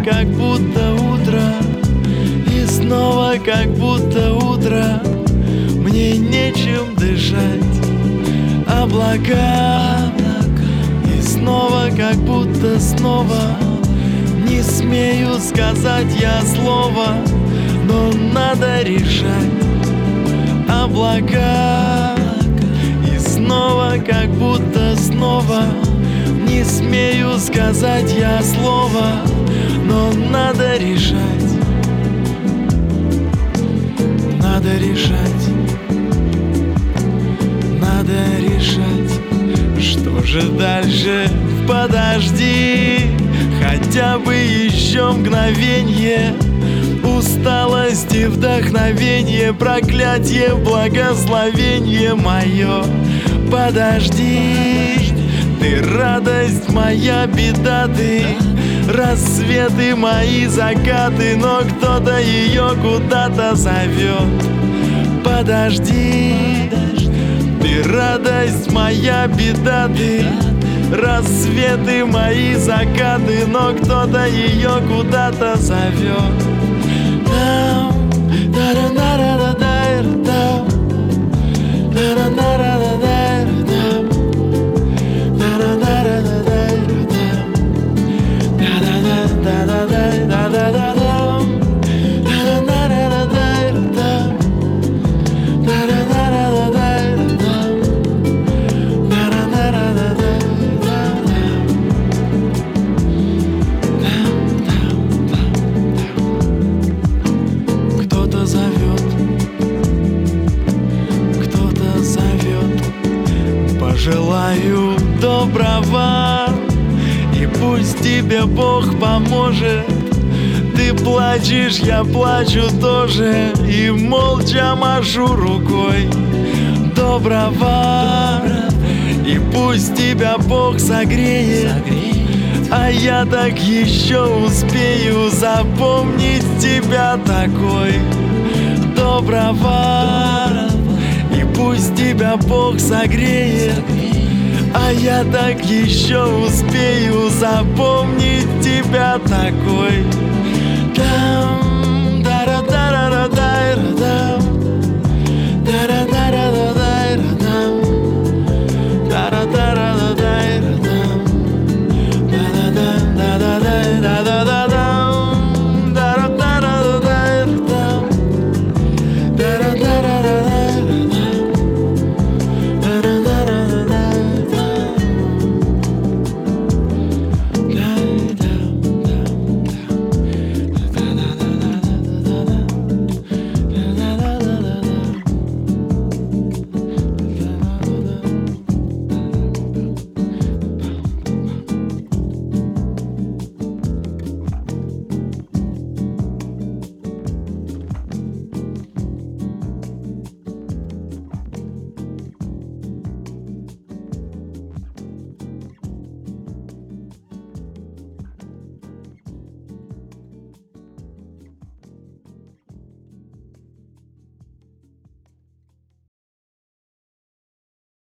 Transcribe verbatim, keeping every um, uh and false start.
как будто утро, и снова как будто утро. Мне нечем дышать, облака, и снова как будто снова. Не смею сказать я слова, но надо решать. Облака, и снова как будто снова. Не смею сказать я слова, но надо решать. Надо решать. Надо решать. Что же дальше? Подожди, хотя бы еще мгновенье. Усталость и вдохновение, проклятие, благословение мое. Подожди, ты радость моя, беда ты, рассветы мои, закаты, но кто-то ее куда-то зовет. Подожди, ты радость моя, беда ты, рассветы мои, закаты, но кто-то ее куда-то зовет. Желаю доброго, и пусть тебе Бог поможет. Ты плачешь, я плачу тоже, и молча машу рукой. Доброго, и пусть тебя Бог согреет, а я так еще успею запомнить тебя такой. Доброго, и пусть тебя Бог согреет, а я так еще успею запомнить тебя такой.